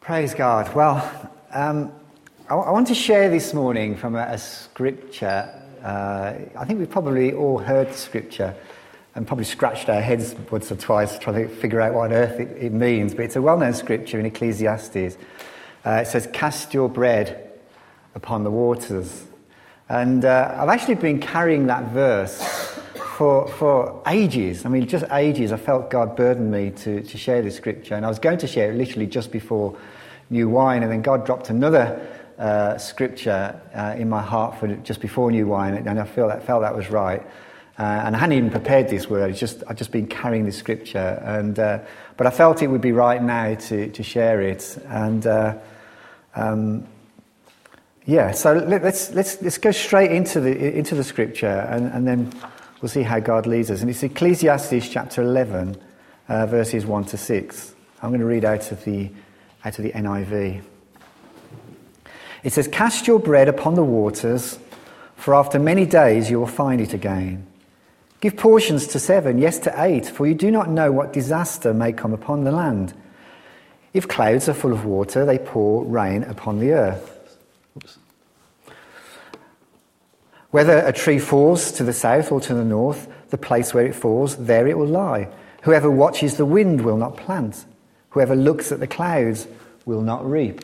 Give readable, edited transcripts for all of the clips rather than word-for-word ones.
Praise God. Well, I want to share this morning from a scripture. I think we've probably all heard the scripture and probably scratched our heads once or twice trying to figure out what on earth it means. But it's a well-known scripture in Ecclesiastes. It says, "Cast your bread upon the waters." And I've actually been carrying that verse for ages. I mean, just ages. I felt God burdened me to share this scripture. And I was going to share it literally just before New Wine. And then God dropped another scripture in my heart for just before New Wine. And I felt that was right. And I hadn't even prepared this word. I'd just been carrying this scripture. And but I felt it would be right now to share it. And so let's go straight into the scripture, and then we'll see how God leads us. And it's Ecclesiastes chapter 11, verses 1 to 6. I'm going to read out of the NIV. It says, "Cast your bread upon the waters, for after many days you will find it again. Give portions to 7, yes to 8, for you do not know what disaster may come upon the land. If clouds are full of water, they pour rain upon the earth. Whether a tree falls to the south or to the north, the place where it falls, there it will lie. Whoever watches the wind will not plant. Whoever looks at the clouds will not reap.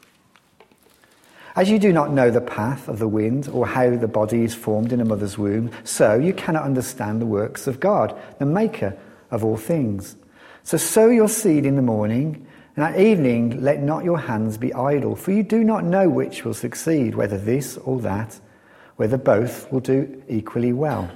As you do not know the path of the wind or how the body is formed in a mother's womb, so you cannot understand the works of God, the maker of all things. So sow your seed in the morning, and at evening let not your hands be idle, for you do not know which will succeed, whether this or that, whether both will do equally well."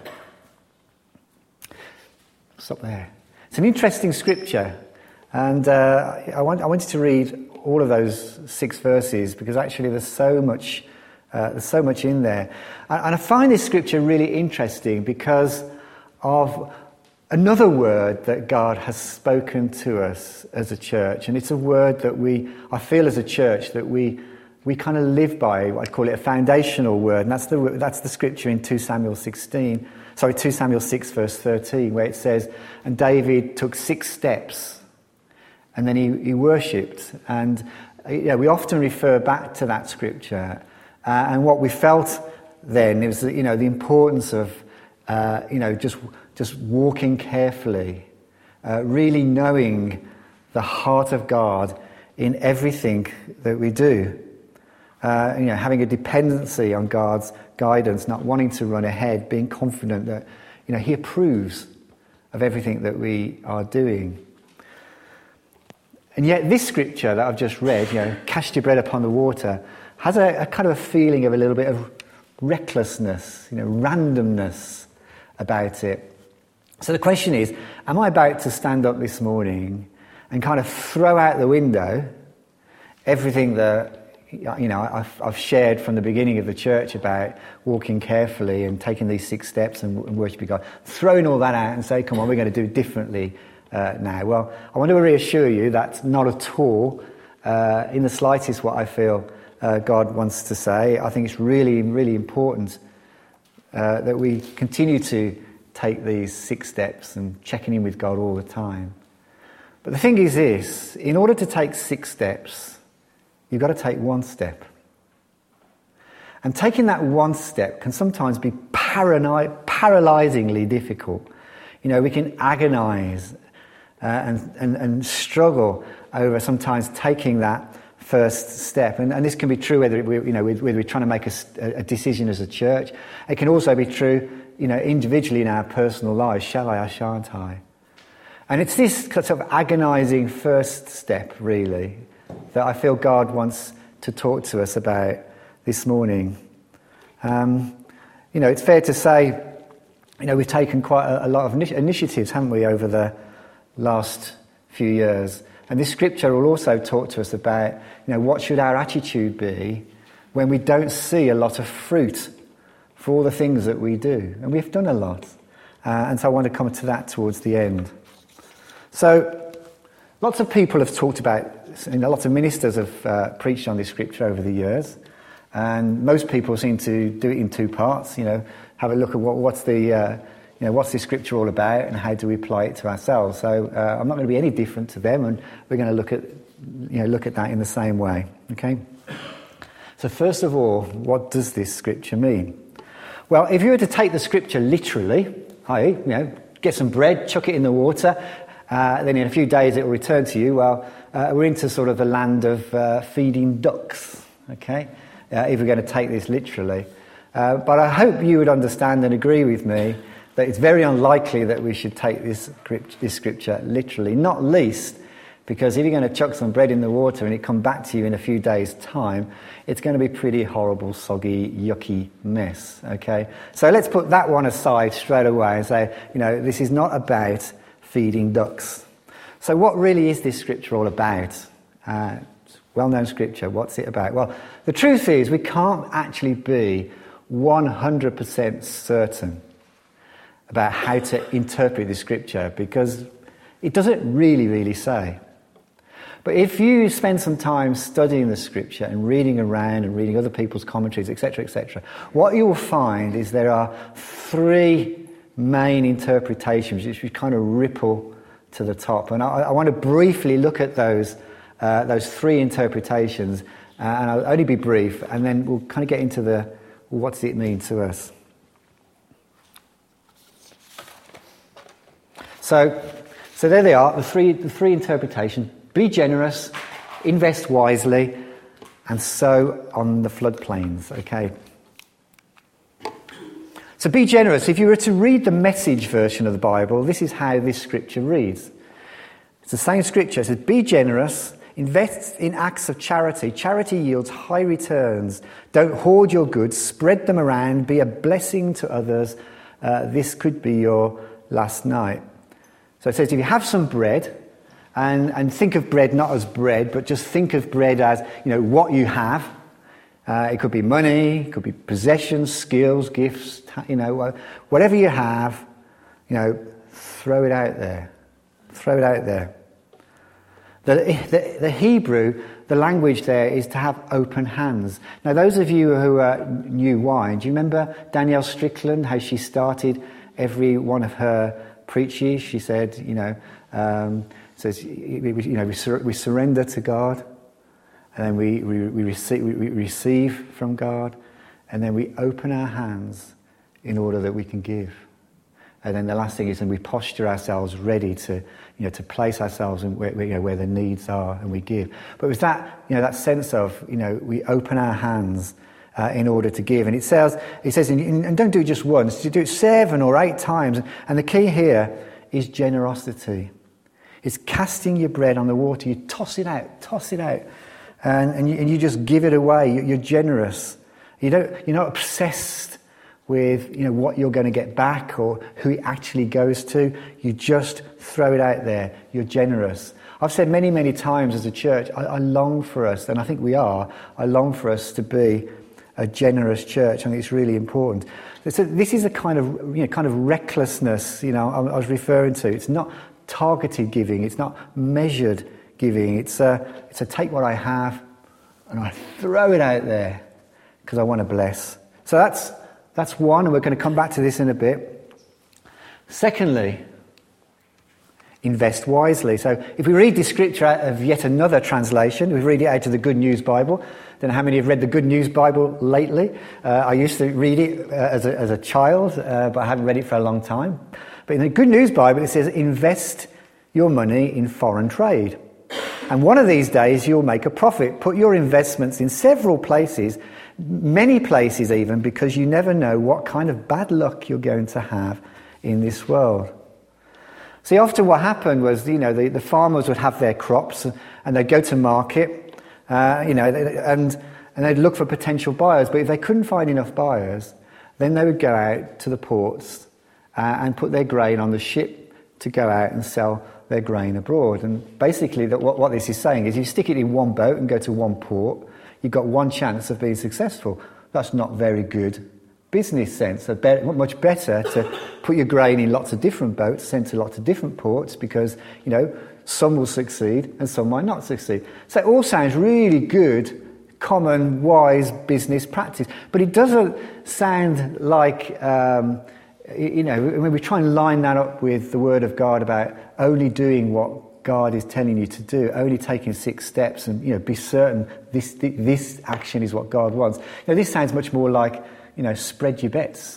Stop there. It's an interesting scripture, and I wanted to read all of those 6 verses because actually there's so much in there, and I find this scripture really interesting because of another word that God has spoken to us as a church, and it's a word that I feel as a church that we kind of live by. I'd call it a foundational word, and that's the scripture in 2 Samuel 6 verse 13, where it says, "And David took 6 steps, and then he worshipped." And we often refer back to that scripture, and what we felt then is that, the importance of just walking carefully, really knowing the heart of God in everything that we do. Having a dependency on God's guidance, not wanting to run ahead, being confident that, He approves of everything that we are doing. And yet this scripture that I've just read, "Cast your bread upon the water," has a kind of a feeling of a little bit of recklessness, randomness about it. So the question is, am I about to stand up this morning and kind of throw out the window everything that I've shared from the beginning of the church about walking carefully and taking these 6 steps and worshiping God, throwing all that out and say, come on, we're going to do it differently now? Well, I want to reassure you that's not at all in the slightest what I feel God wants to say. I think it's really, really important that we continue to take these 6 steps and checking in with God all the time. But the thing is this, in order to take 6 steps, you've got to take 1 step. And taking that 1 step can sometimes be paralyzingly difficult. We can agonize and struggle over sometimes taking that first step. And this can be true whether we're trying to make a decision as a church. It can also be true, individually in our personal lives. Shall I or shan't I? And it's this sort of agonizing first step, really, that I feel God wants to talk to us about this morning. It's fair to say, we've taken quite a lot of initiatives, haven't we, over the last few years. And this scripture will also talk to us about, what should our attitude be when we don't see a lot of fruit for all the things that we do. And we've done a lot. And so I want to come to that towards the end. So lots of people have talked about, lots of ministers have preached on this scripture over the years, and most people seem to do it in 2 parts. Have a look at what's the what's this scripture all about and how do we apply it to ourselves? So I'm not going to be any different to them, and we're going to look at that in the same way. Okay. So first of all, what does this scripture mean? Well, if you were to take the scripture literally, i.e., get some bread, chuck it in the water, then in a few days it will return to you. Well, we're into sort of the land of feeding ducks. Okay, if we're going to take this literally. But I hope you would understand and agree with me that it's very unlikely that we should take this scripture literally, not least because if you're going to chuck some bread in the water and it come back to you in a few days' time, it's going to be a pretty horrible, soggy, yucky mess, okay? So let's put that one aside straight away and say, this is not about feeding ducks. So what really is this scripture all about? Well-known scripture, what's it about? Well, the truth is we can't actually be 100% certain about how to interpret the scripture because it doesn't really say. But if you spend some time studying the scripture and reading around and reading other people's commentaries, etc., what you will find is there are three main interpretations which kind of ripple to the top. And I want to briefly look at those three interpretations, and I'll only be brief, and then we'll kind of get into what's it mean to us. So there they are, the three interpretations. Be generous, invest wisely, and sow on the floodplains, okay? So be generous. If you were to read the Message version of the Bible, this is how this scripture reads. It's the same scripture. It says, be generous, invest in acts of charity. Charity yields high returns. Don't hoard your goods, spread them around, be a blessing to others. This could be your last night. So it says if you have some bread, and think of bread not as bread, but just think of bread as, what you have. It could be money, it could be possessions, skills, gifts, whatever you have, throw it out there. Throw it out there. The Hebrew, the language there is to have open hands. Now, those of you who are new wine, do you remember Danielle Strickland, how she started every one of her preaches? She said, says, we surrender to God, and then we receive from God, and then we open our hands in order that we can give. And then the last thing is, and we posture ourselves ready to place ourselves in where the needs are, and we give. But with that, that sense of, we open our hands in order to give. And it says, and don't do it just once, you do it 7 or 8 times. And the key here is generosity. It's casting your bread on the water. You toss it out, and you just give it away. You're generous. You're not obsessed with what you're going to get back or who it actually goes to. You just throw it out there. You're generous. I've said many times as a church, I long for us, and I think we are. I long for us to be a generous church. I think it's really important. So this is a kind of recklessness. I was referring to. It's not targeted giving, it's not measured giving, it's a take what I have and I throw it out there because I want to bless. So that's one, and we're going to come back to this in a bit. Secondly, invest wisely. So if we read the scripture out of yet another translation, we read it out of the Good News Bible. Don't know how many have read the Good News Bible lately. I used to read it as a child, but I haven't read it for a long time. But in the Good News Bible, it says, invest your money in foreign trade. And one of these days, you'll make a profit. Put your investments in several places, many places even, because you never know what kind of bad luck you're going to have in this world. See, often what happened was, the farmers would have their crops and they'd go to market, and they'd look for potential buyers. But if they couldn't find enough buyers, then they would go out to the ports and put their grain on the ship to go out and sell their grain abroad. And basically what this is saying is you stick it in one boat and go to one port, you've got one chance of being successful. That's not very good business sense. Much better to put your grain in lots of different boats, sent to lots of different ports, because, some will succeed and some might not succeed. So it all sounds really good, common, wise business practice. But it doesn't sound like when we try and line that up with the Word of God about only doing what God is telling you to do, only taking 6 steps and, be certain this action is what God wants. This sounds much more like, spread your bets.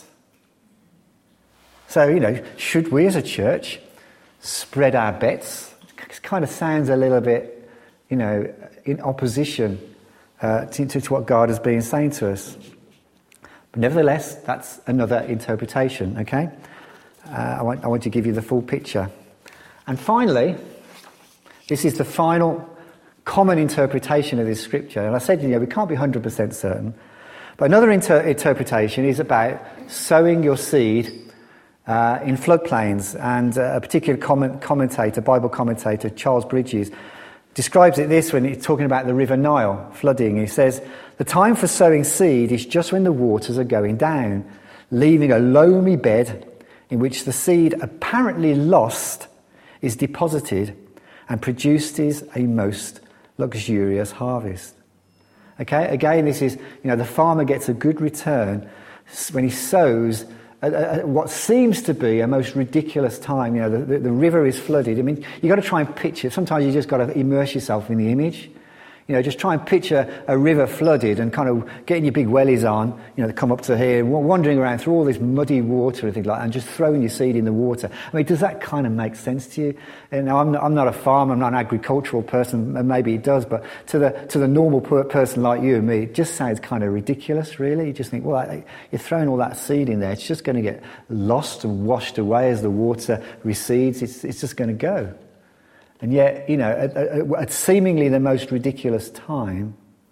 So, should we as a church spread our bets? It kind of sounds a little bit, in opposition to what God has been saying to us. But nevertheless, that's another interpretation, okay? I want to give you the full picture. And finally, this is the final common interpretation of this scripture. And I said, we can't be 100% certain. But another interpretation is about sowing your seed in floodplains. And a particular Bible commentator, Charles Bridges, describes it this when he's talking about the River Nile flooding. He says, the time for sowing seed is just when the waters are going down, leaving a loamy bed in which the seed apparently lost is deposited and produces a most luxurious harvest. Okay, again, this is, the farmer gets a good return when he sows at what seems to be a most ridiculous time. The river is flooded. I mean, you've got to try and picture. Sometimes you just got to immerse yourself in the image. Just try and picture a river flooded and kind of getting your big wellies on, come up to here, wandering around through all this muddy water and things like that, and just throwing your seed in the water. I mean, does that kind of make sense to you? Now, I'm not a farmer, I'm not an agricultural person, and maybe it does, but to the normal person like you and me, it just sounds kind of ridiculous, really. You just think, well, you're throwing all that seed in there, it's just going to get lost and washed away as the water recedes. It's just going to go. And yet, at seemingly the most ridiculous time,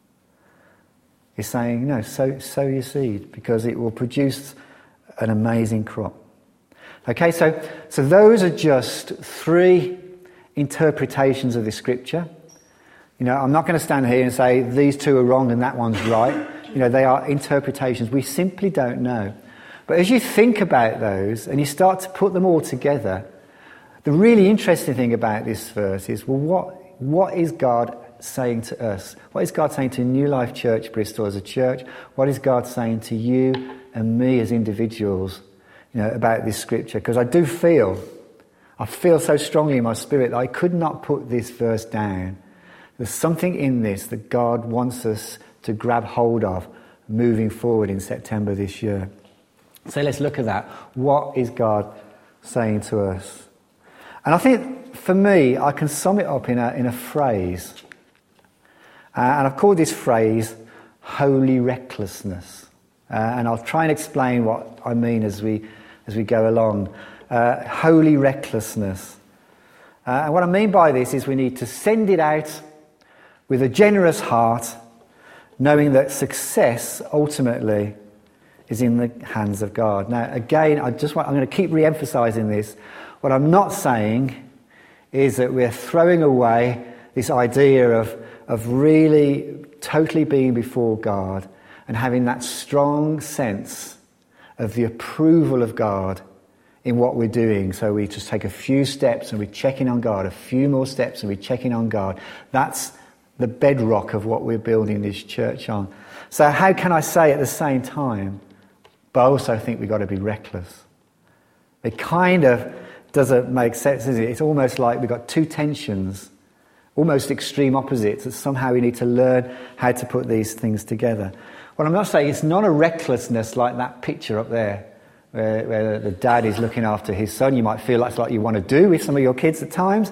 he's saying, no, sow your seed because it will produce an amazing crop. Okay, so those are just 3 interpretations of the scripture. I'm not going to stand here and say these 2 are wrong and that one's right. They are interpretations. We simply don't know. But as you think about those and you start to put them all together, the really interesting thing about this verse is, well, what is God saying to us? What is God saying to New Life Church Bristol as a church? What is God saying to you and me as individuals, about this scripture? Because I feel so strongly in my spirit that I could not put this verse down. There's something in this that God wants us to grab hold of moving forward in September this year. So let's look at that. What is God saying to us? And I think, for me, I can sum it up in a phrase. And I've called this phrase, holy recklessness. And I'll try and explain what I mean as we go along. Holy recklessness. And what I mean by this is we need to send it out with a generous heart, knowing that success, ultimately, is in the hands of God. Now, again, I'm going to keep re-emphasising this. What I'm not saying is that we're throwing away this idea of really totally being before God and having that strong sense of the approval of God in what we're doing. So we just take a few steps and we check in on God, a few more steps and we check in on God. That's the bedrock of what we're building this church on. So how can I say at the same time, but I also think we've got to be reckless? It kind of doesn't make sense, is it? It's almost like we've got 2 tensions, almost extreme opposites, that somehow we need to learn how to put these things together. What I'm not saying, it's not a recklessness like that picture up there, where the dad is looking after his son. You might feel that's what you want to do with some of your kids at times,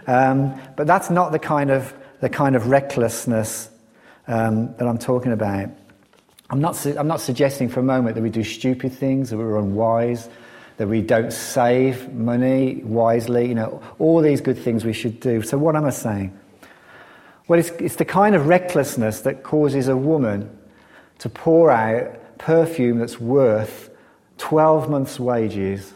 but that's not the kind of recklessness that I'm talking about. I'm not suggesting for a moment that we do stupid things, that we're unwise, that we don't save money wisely, all these good things we should do. So what am I saying? Well, it's the kind of recklessness that causes a woman to pour out perfume that's worth 12 months' wages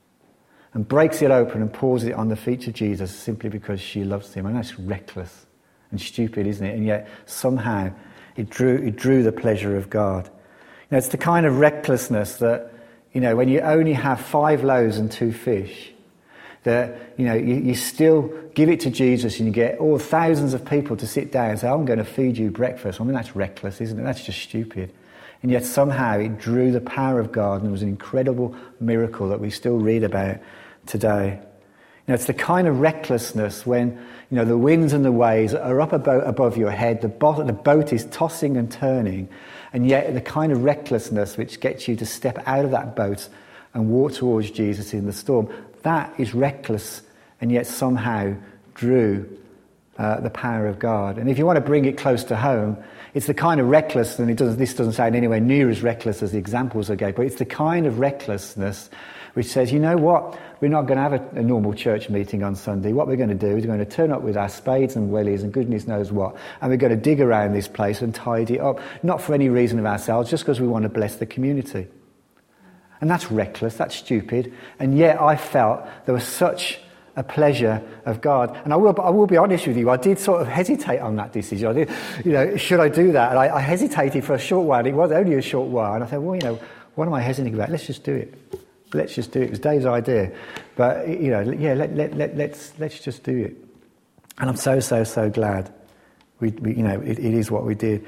and breaks it open and pours it on the feet of Jesus simply because she loves him. And that's reckless and stupid, isn't it? And yet somehow it drew the pleasure of God. It's the kind of recklessness that, when you only have 5 loaves and 2 fish, that, you still give it to Jesus and you get all thousands of people to sit down and say, I'm going to feed you breakfast. I mean, that's reckless, isn't it? That's just stupid. And yet somehow it drew the power of God, and it was an incredible miracle that we still read about today. It's the kind of recklessness when, the winds and the waves are up above your head, the boat is tossing and turning, and yet the kind of recklessness which gets you to step out of that boat and walk towards Jesus in the storm. That is reckless, and yet somehow drew the power of God. And if you want to bring it close to home, it's the kind of reckless, and this doesn't sound anywhere near as reckless as the examples I gave, but it's the kind of recklessness which says, you know what, we're not going to have a normal church meeting on Sunday. What we're going to do is we're going to turn up with our spades and wellies and goodness knows what, and we're going to dig around this place and tidy it up, not for any reason of ourselves, just because we want to bless the community. And that's reckless, that's stupid, and yet I felt there was such a pleasure of God. And I will be honest with you, I did sort of hesitate on that decision. I did, should I do that? And I hesitated for a short while. It was only a short while. And I thought, well, what am I hesitating about? Let's just do it. Let's just do it. It was Dave's idea. But, let's just do it. And I'm so glad it is what we did.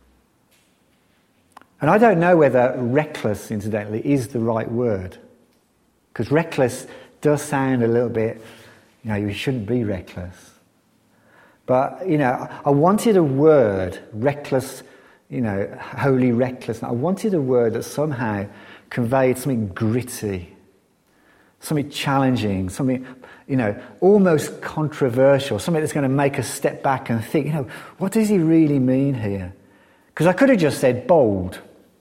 And I don't know whether reckless, incidentally, is the right word. Because reckless does sound a little bit, you shouldn't be reckless. But, I wanted a word, reckless, holy reckless. I wanted a word that somehow conveyed something gritty, something challenging, something, almost controversial, something that's going to make us step back and think, what does he really mean here? Because I could have just said bold.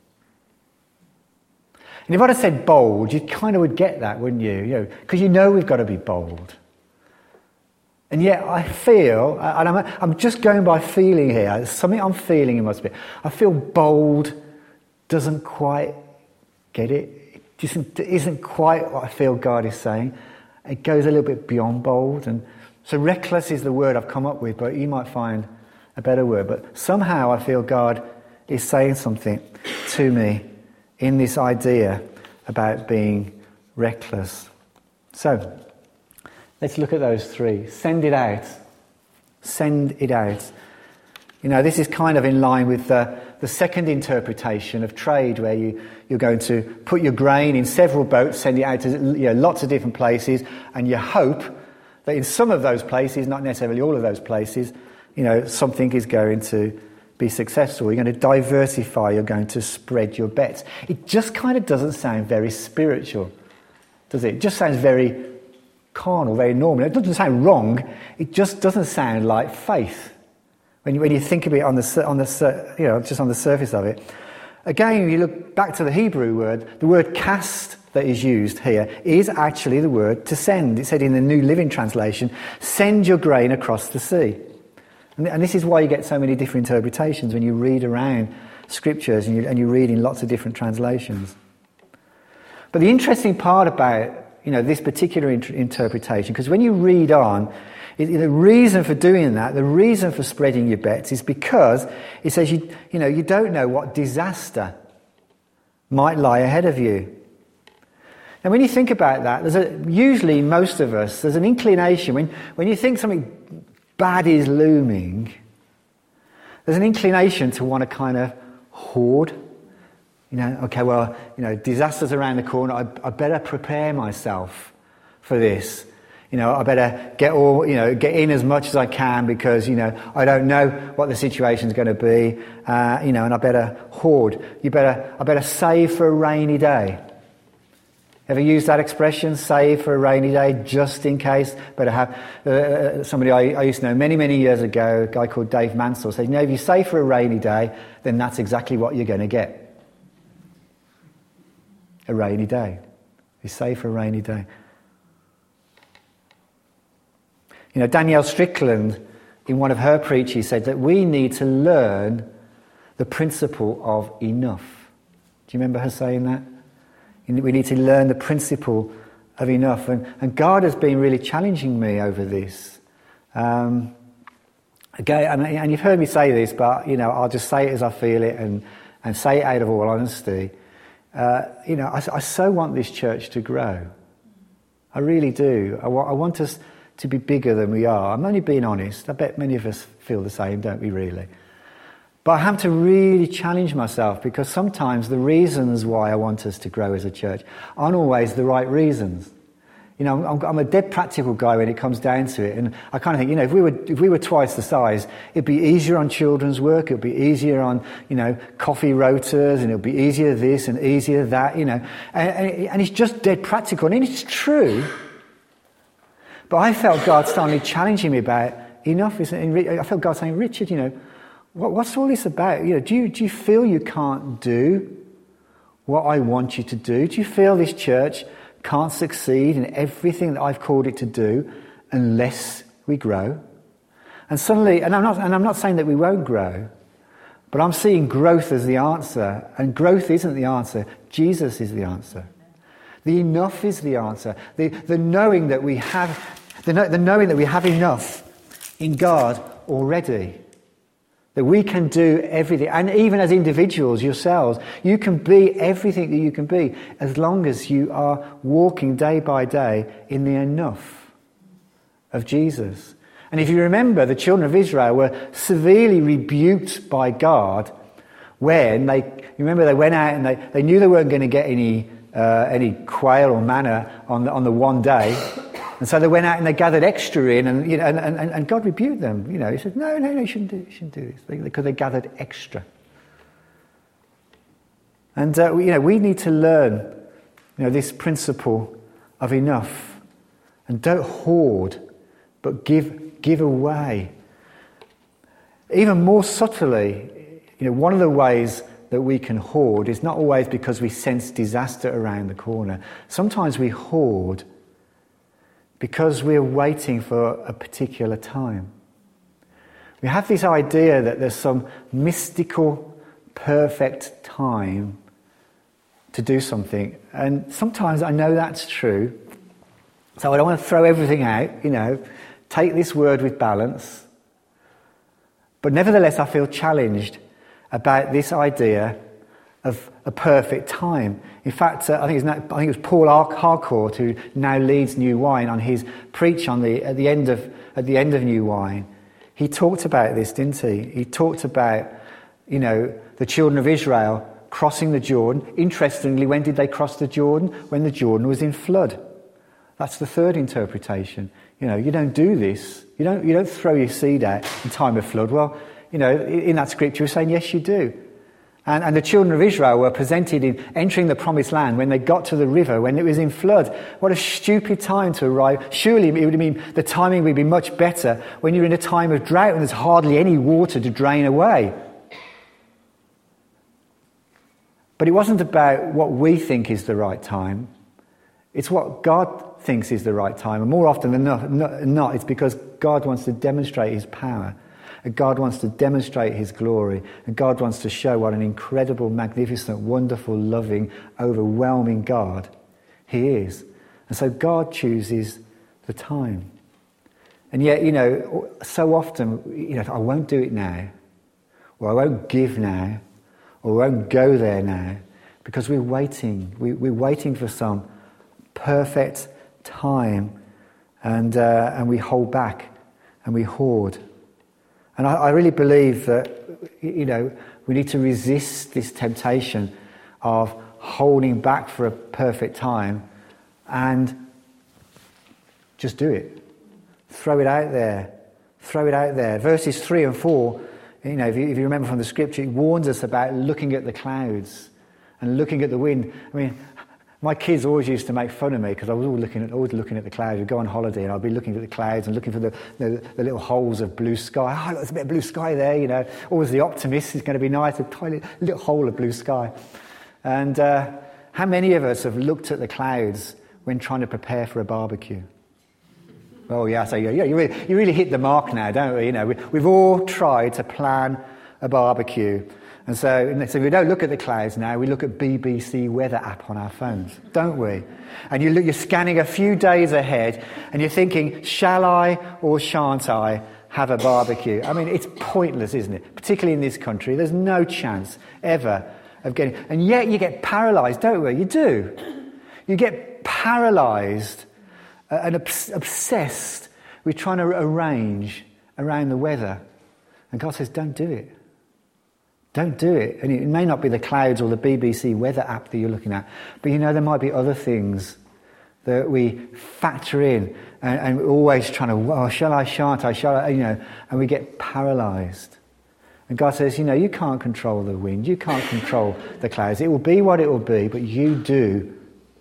And if I'd have said bold, you kind of would get that, wouldn't you? Because we've got to be bold. And yet I feel, and I'm just going by feeling here, there's something I'm feeling in my spirit. I feel bold doesn't quite get it. It isn't quite what I feel God is saying. It goes a little bit beyond bold. And so reckless is the word I've come up with, but you might find a better word. But somehow I feel God is saying something to me in this idea about being reckless. So, let's look at those three. Send it out. Send it out. This is kind of in line with the second interpretation of trade, where you're going to put your grain in several boats, send it out to lots of different places, and you hope that in some of those places, not necessarily all of those places, something is going to be successful. You're going to diversify, you're going to spread your bets. It just kind of doesn't sound very spiritual, does it? It just sounds very carnal, very normal. It doesn't sound wrong, it just doesn't sound like faith. When you think of it just on the surface of it. Again, when you look back to the Hebrew word, the word cast that is used here is actually the word to send. It said in the New Living Translation, send your grain across the sea. And this is why you get so many different interpretations when you read around scriptures and you read in lots of different translations. But the interesting part about this particular interpretation, because when you read on, the reason for doing that, the reason for spreading your bets, is because it says you don't know what disaster might lie ahead of you. And when you think about that, usually most of us, there's an inclination when you think something bad is looming, there's an inclination to want to kind of hoard. Disaster's around the corner, I better prepare myself for this. I better get in as much as I can because, I don't know what the situation's going to be, and I better hoard. I better save for a rainy day. Ever used that expression, save for a rainy day, just in case? Better have somebody I used to know many, many years ago, a guy called Dave Mansell, said, if you save for a rainy day, then that's exactly what you're going to get. A rainy day. You save for a rainy day. Danielle Strickland, in one of her preachings, said that we need to learn the principle of enough. Do you remember her saying that? We need to learn the principle of enough. And God has been really challenging me over this. Again, and you've heard me say this, but, I'll just say it as I feel it and say it out of all honesty. I so want this church to grow. I really do. I want us to be bigger than we are. I'm only being honest. I bet many of us feel the same, don't we, really? But I have to really challenge myself, because sometimes the reasons why I want us to grow as a church aren't always the right reasons. You know, I'm a dead practical guy when it comes down to it, and I kind of think, you know, if we were twice the size, it'd be easier on children's work, it'd be easier on, you know, coffee rotas, and it'll be easier this and easier that, you know, and it's just dead practical, and it's true. But I felt God suddenly challenging me about enough. I felt God saying, Richard, you know, what's all this about? You know, do you feel you can't do what I want you to do? Do you feel this church can't succeed in everything that I've called it to do unless we grow? And suddenly, and I'm not saying that we won't grow, but I'm seeing growth as the answer, and growth isn't the answer. Jesus is the answer. The enough is the answer. The knowing that we have, the knowing that we have enough in God already. That we can do everything, and even as individuals yourselves, you can be everything that you can be as long as you are walking day by day in the enough of Jesus. And if you remember, the children of Israel were severely rebuked by God when they went out and they knew they weren't going to get any quail or manna on the one day. And so they went out and they gathered extra in, and, you know, and God rebuked them. You know, He said, no, you shouldn't do this, because they gathered extra. And you know, we need to learn, you know, this principle of enough, and don't hoard, but give away. Even more subtly, you know, one of the ways that we can hoard is not always because we sense disaster around the corner. Sometimes we hoard because we're waiting for a particular time. We have this idea that there's some mystical, perfect time to do something. And sometimes I know that's true. So I don't want to throw everything out, you know, take this word with balance. But nevertheless, I feel challenged about this idea of a perfect time. In fact, I think it was Paul Harcourt who now leads New Wine on his preach at the end of New Wine. He talked about this, didn't he? He talked about, you know, the children of Israel crossing the Jordan. Interestingly, when did they cross the Jordan? When the Jordan was in flood. That's the third interpretation. You know, you don't do this. You don't throw your seed out in time of flood. Well, you know, in that scripture, we're saying yes, you do. And the children of Israel were presented in entering the promised land when they got to the river, when it was in flood. What a stupid time to arrive. Surely it would mean the timing would be much better when you're in a time of drought and there's hardly any water to drain away. But it wasn't about what we think is the right time. It's what God thinks is the right time. And more often than not, it's because God wants to demonstrate His power. And God wants to demonstrate His glory. And God wants to show what an incredible, magnificent, wonderful, loving, overwhelming God He is. And so God chooses the time. And yet, you know, so often, you know, I won't do it now. Or I won't give now. Or I won't go there now. Because we're waiting. We're waiting for some perfect time. And we hold back. And we hoard. And I really believe that, you know, we need to resist this temptation of holding back for a perfect time and just do it. Throw it out there. Throw it out there. Verses 3 and 4, you know, if you remember from the scripture, it warns us about looking at the clouds and looking at the wind. I mean, my kids always used to make fun of me because I was always looking at the clouds. We'd go on holiday and I'd be looking at the clouds and looking for the little holes of blue sky. Oh, look, there's a bit of blue sky there, you know. Always the optimist is going to be nice, a tiny little hole of blue sky. And how many of us have looked at the clouds when trying to prepare for a barbecue? Oh, yeah, so yeah, you really hit the mark now, don't we? You know, we've all tried to plan a barbecue. And so we don't look at the clouds now, we look at BBC weather app on our phones, don't we? And you're scanning a few days ahead and you're thinking, shall I or shan't I have a barbecue? I mean, it's pointless, isn't it? Particularly in this country, there's no chance ever of getting... And yet you get paralysed, don't we? You do. You get paralysed and obsessed with trying to arrange around the weather. And God says, don't do it. Don't do it. And it may not be the clouds or the BBC weather app that you're looking at, but there might be other things that we factor in and we're always trying to, shall I, shan't I, and we get paralysed. And God says, you can't control the wind, you can't control the clouds. It will be what it will be, but you do.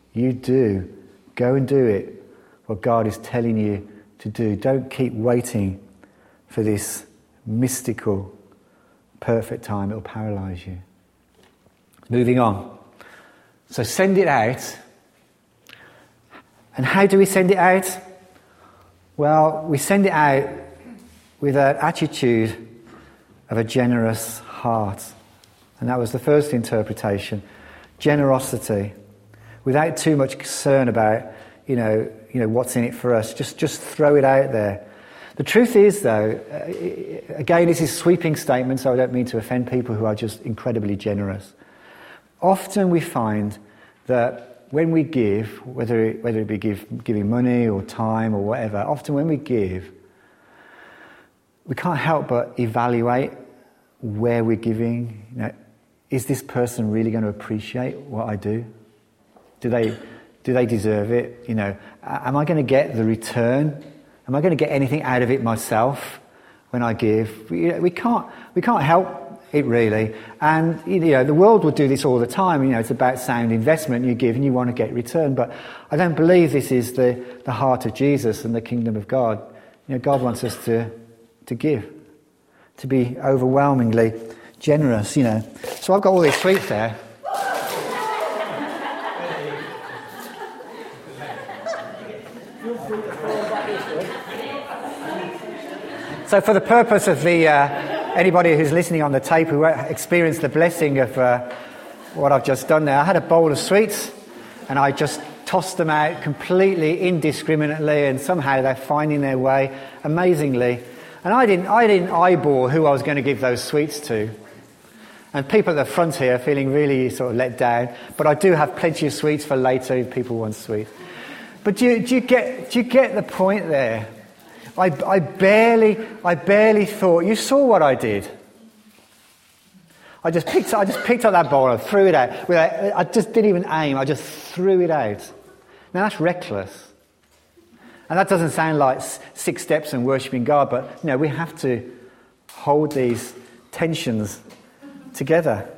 Go and do it, what God is telling you to do. Don't keep waiting for this mystical, perfect time. It will paralyse you. Moving on. So send it out. And how do we send it out? Well, we send it out with an attitude of a generous heart. And that was the first interpretation. Generosity. Without too much concern about, what's in it for us. Just throw it out there. The truth is, though, again, this is sweeping statements, so I don't mean to offend people who are just incredibly generous. Often we find that when we give, whether it be giving money or time or whatever, often when we give, we can't help but evaluate where we're giving. Is this person really going to appreciate what I do? Do they deserve it? Am I going to get the return? Am I going to get anything out of it myself when I give? We can't help it really. And the world will do this all the time. It's about sound investment. You give and you want to get return. But I don't believe this is the heart of Jesus and the kingdom of God. God wants us to give, to be overwhelmingly generous. So I've got all these sweets there. So for the purpose of anybody who's listening on the tape who experienced the blessing of what I've just done there, I had a bowl of sweets and I just tossed them out completely indiscriminately, and somehow they're finding their way amazingly. And I didn't eyeball who I was going to give those sweets to. And people at the front here are feeling really sort of let down, but I do have plenty of sweets for later if people want sweets. But do you get the point there? I barely thought. You saw what I did. I just picked up that bowl and threw it out. I just didn't even aim. I just threw it out. Now that's reckless. And that doesn't sound like 6 steps and worshipping God, but we have to hold these tensions together.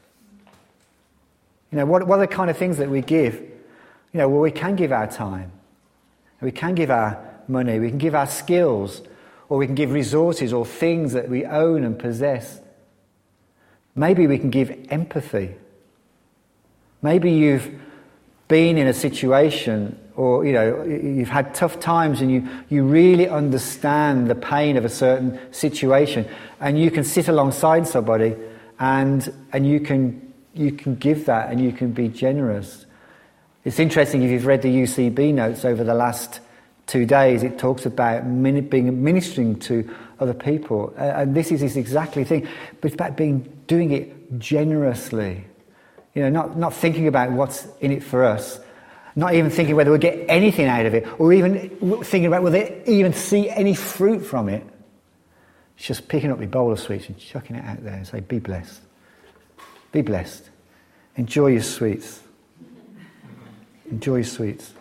What are the kind of things that we give? We can give our time. We can give our money, we can give our skills, or we can give resources or things that we own and possess. Maybe we can give empathy. Maybe you've been in a situation or you've had tough times and you really understand the pain of a certain situation, and you can sit alongside somebody and you can give that and you can be generous. It's interesting, if you've read the UCB notes over the last 2 days, it talks about ministering to other people, and this is this exactly thing. But it's about doing it generously, not thinking about what's in it for us, not even thinking whether we'll get anything out of it, or even thinking about whether they even see any fruit from it. It's just picking up your bowl of sweets and chucking it out there and say, "Be blessed, be blessed, enjoy your sweets, enjoy your sweets."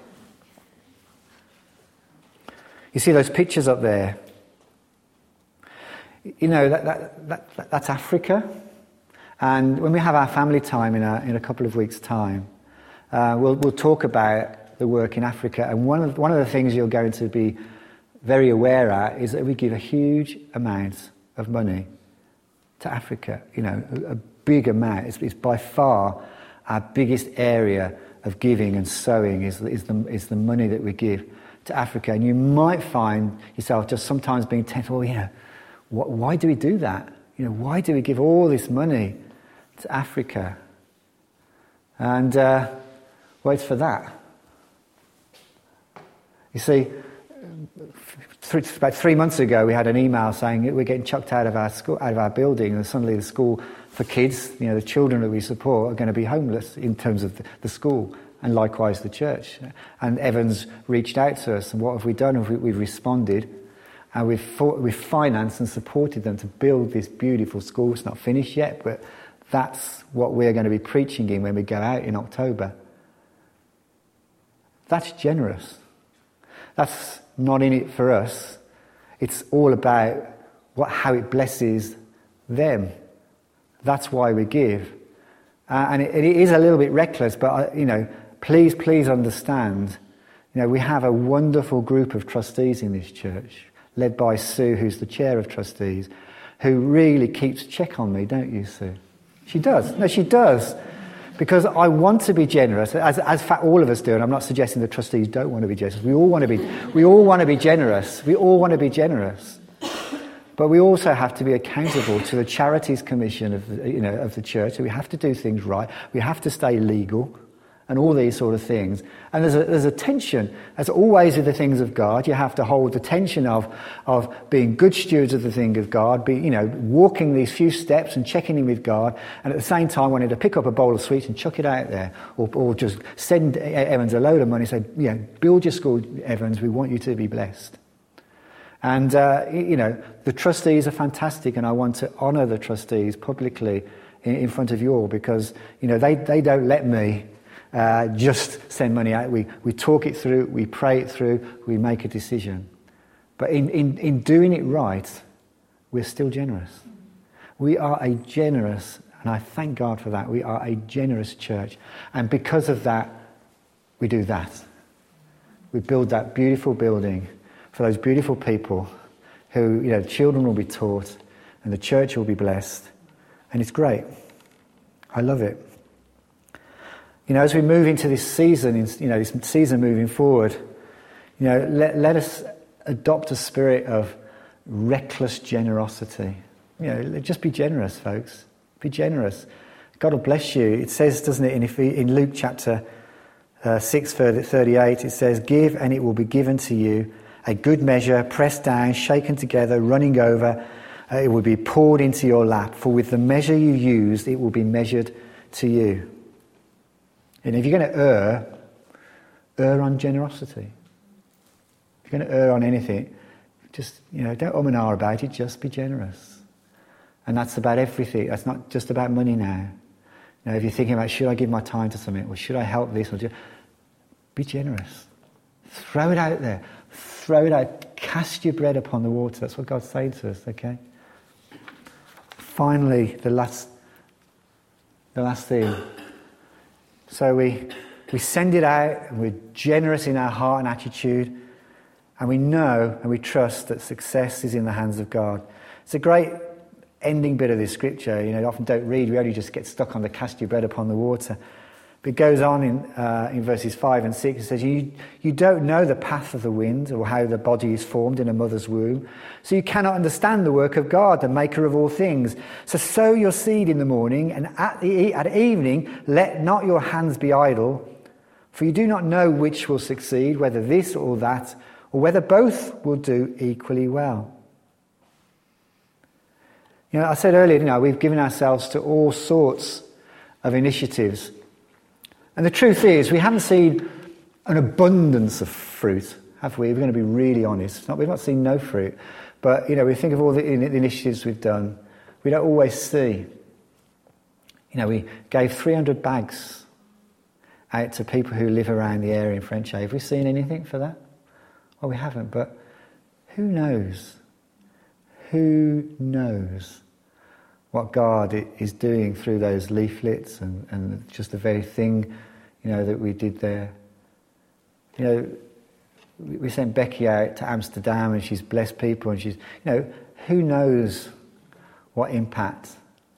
You see those pictures up there? That's Africa. And when we have our family time in a couple of weeks' time, we'll talk about the work in Africa. And one of the things you're going to be very aware at is that we give a huge amount of money to Africa. A big amount. It's by far our biggest area of giving and sowing is the money that we give to Africa. And you might find yourself just sometimes being tempted, why do we do that? Why do we give all this money to Africa? And, it's for that. You see, about 3 months ago, we had an email saying we're getting chucked out of our school, out of our building, and suddenly the school for kids, the children that we support, are going to be homeless in terms of the school. And likewise the church. And Evans reached out to us, and what have we done? We've responded. And we've financed and supported them to build this beautiful school. It's not finished yet, but that's what we're going to be preaching in when we go out in October. That's generous. That's not in it for us. It's all about how it blesses them. That's why we give. And it is a little bit reckless, but, please understand, we have a wonderful group of trustees in this church, led by Sue, who's the chair of trustees, who really keeps check on me, don't you, Sue? She does. No, she does. Because I want to be generous, as in fact all of us do, and I'm not suggesting the trustees don't want to be generous. We all want to be generous. We all want to be generous. But we also have to be accountable to the Charities Commission of the church. So we have to do things right. We have to stay legal, and all these sort of things. And there's a tension, as always with the things of God. You have to hold the tension of being good stewards of the thing of God, walking these few steps and checking in with God, and at the same time wanting to pick up a bowl of sweets and chuck it out there, or just send Evans a load of money and say, build your school, Evans. We want you to be blessed. And the trustees are fantastic, and I want to honour the trustees publicly in front of you all, because they don't let me just send money out. We talk it through, we pray it through, we make a decision. But in doing it right, we're still generous. We are a generous, and I thank God for that, we are a generous church. And because of that, we do that. We build that beautiful building for those beautiful people who, children will be taught and the church will be blessed. And it's great. I love it. As we move into this season, this season moving forward, let us adopt a spirit of reckless generosity. Just be generous, folks. Be generous. God will bless you. It says, doesn't it, in Luke chapter 6, 38, it says, "Give and it will be given to you, a good measure, pressed down, shaken together, running over, it will be poured into your lap. For with the measure you use, it will be measured to you." And if you're going to err on generosity. If you're going to err on anything, just, don't and ah about it, just be generous. And that's about everything. That's not just about money now. If you're thinking about, should I give my time to something, or should I help this, be generous. Throw it out there. Throw it out. Cast your bread upon the water. That's what God's saying to us, okay? Finally, the last thing. So we send it out, and we're generous in our heart and attitude, and we know and we trust that success is in the hands of God. It's a great ending bit of this scripture. You often don't read, we only just get stuck on the cast your bread upon the water. But it goes on in verses 5 and 6. It says, you don't know the path of the wind, or how the body is formed in a mother's womb. So you cannot understand the work of God, the maker of all things. So sow your seed in the morning, and at evening let not your hands be idle. For you do not know which will succeed, whether this or that, or whether both will do equally well. I said earlier, we've given ourselves to all sorts of initiatives. And the truth is, we haven't seen an abundance of fruit, have we? We're going to be really honest. We've not seen no fruit. But, we think of all the initiatives we've done. We don't always see. We gave 300 bags out to people who live around the area in French. Have we seen anything for that? Well, we haven't. But who knows? Who knows what God is doing through those leaflets and just the very thing, that we did there. We sent Becky out to Amsterdam, and she's blessed people, and she's, who knows what impact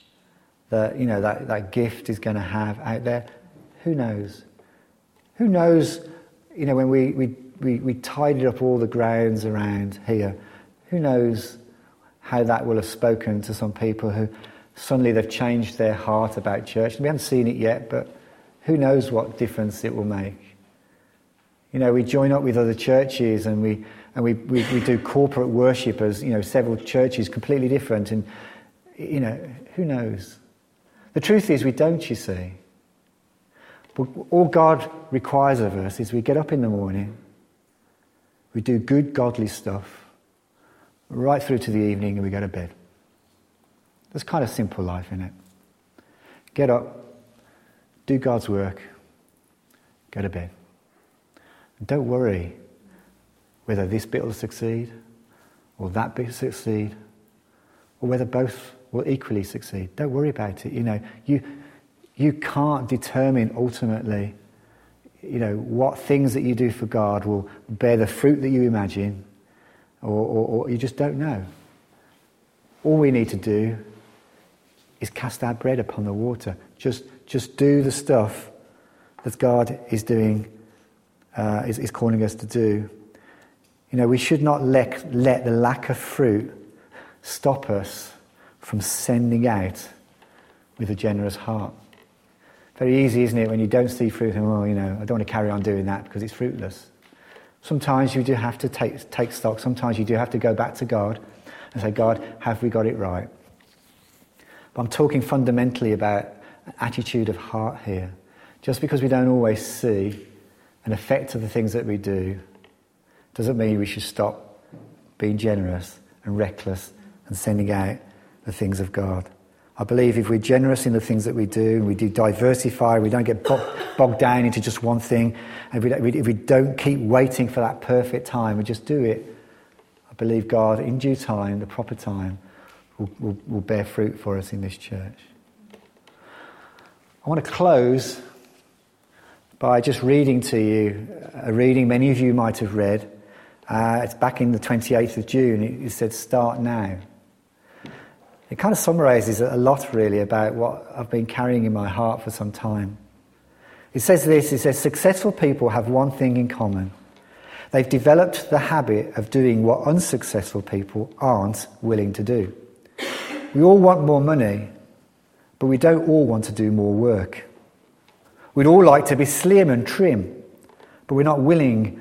that gift is going to have out there. Who knows? Who knows, when we tidied up all the grounds around here, who knows how that will have spoken to some people who suddenly they've changed their heart about church. We haven't seen it yet, but who knows what difference it will make. We join up with other churches, and we do corporate worship as, several churches completely different, and, who knows? The truth is we don't, you see. But all God requires of us is we get up in the morning, we do good godly stuff, right through to the evening and we go to bed. That's kind of simple life, isn't it? Get up, do God's work, go to bed. And don't worry whether this bit will succeed or that bit will succeed or whether both will equally succeed. Don't worry about it. You can't determine ultimately, what things that you do for God will bear the fruit that you imagine, or you just don't know. All we need to do is cast our bread upon the water. Just do the stuff that God is doing, is calling us to do. We should not let the lack of fruit stop us from sending out with a generous heart. Very easy, isn't it, when you don't see fruit and, I don't want to carry on doing that because it's fruitless. Sometimes you do have to take stock. Sometimes you do have to go back to God and say, God, have we got it right? But I'm talking fundamentally about an attitude of heart here. Just because we don't always see an effect of the things that we do doesn't mean we should stop being generous and reckless and sending out the things of God. I believe if we're generous in the things that we do, and we do diversify, we don't get bogged down into just one thing, and if we don't keep waiting for that perfect time, we just do it, I believe God, in due time, the proper time, will bear fruit for us in this church. I want to close by just reading to you a reading many of you might have read. It's back in the 28th of June. It said, "Start now." It kind of summarises a lot, really, about what I've been carrying in my heart for some time. It says this, successful people have one thing in common. They've developed the habit of doing what unsuccessful people aren't willing to do. We all want more money, but we don't all want to do more work. We'd all like to be slim and trim, but we're not all willing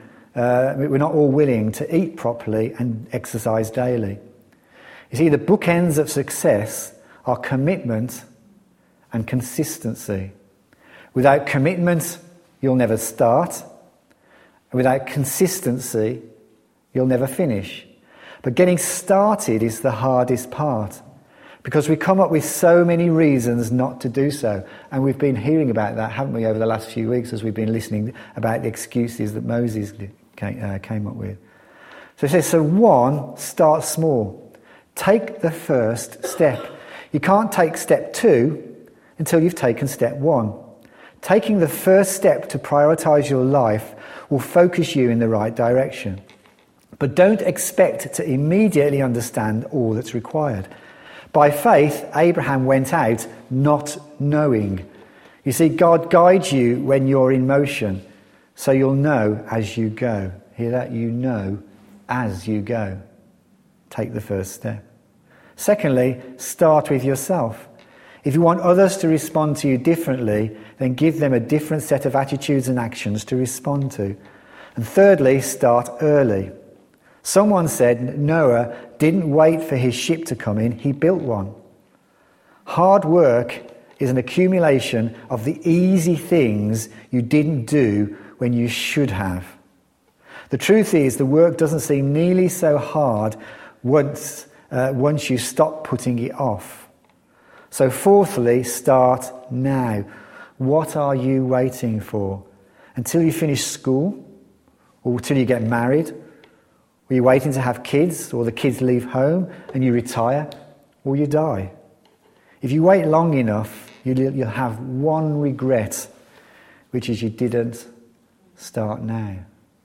to eat properly and exercise daily. You see, the bookends of success are commitment and consistency. Without commitment, you'll never start. And without consistency, you'll never finish. But getting started is the hardest part, because we come up with so many reasons not to do so. And we've been hearing about that, haven't we, over the last few weeks as we've been listening about the excuses that Moses came up with. So it says, start small. Take the first step. You can't take step 2 until you've taken step 1. Taking the first step to prioritise your life will focus you in the right direction. But don't expect to immediately understand all that's required. By faith, Abraham went out not knowing. You see, God guides you when you're in motion, so you'll know as you go. Hear that? You know as you go. Take the first step. Secondly, start with yourself. If you want others to respond to you differently, then give them a different set of attitudes and actions to respond to. And thirdly, start early. Someone said Noah didn't wait for his ship to come in, he built one. Hard work is an accumulation of the easy things you didn't do when you should have. The truth is, the work doesn't seem nearly so hard once you stop putting it off. So fourthly, start now. What are you waiting for? Until you finish school? Or until you get married? Are you waiting to have kids? Or the kids leave home and you retire? Or you die? If you wait long enough, you'll have one regret, which is you didn't start now.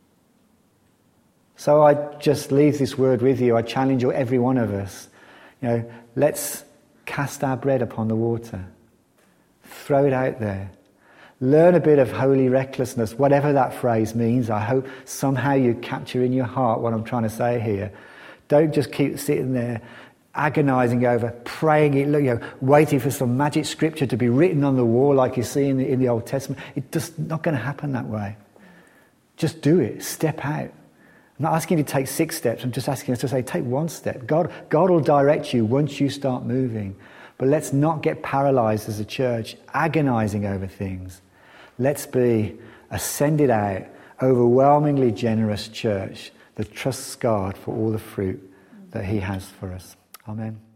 So I just leave this word with you. I challenge every one of us. Let's cast our bread upon the water. Throw it out there. Learn a bit of holy recklessness, whatever that phrase means. I hope somehow you capture in your heart what I'm trying to say here. Don't just keep sitting there agonizing over, praying it, waiting for some magic scripture to be written on the wall like you see in the Old Testament. It's just not going to happen that way. Just do it. Step out. I'm not asking you to take 6 steps. I'm just asking us to say, take 1 step. God will direct you once you start moving. But let's not get paralyzed as a church, agonizing over things. Let's be a send it out, overwhelmingly generous church that trusts God for all the fruit that he has for us. Amen.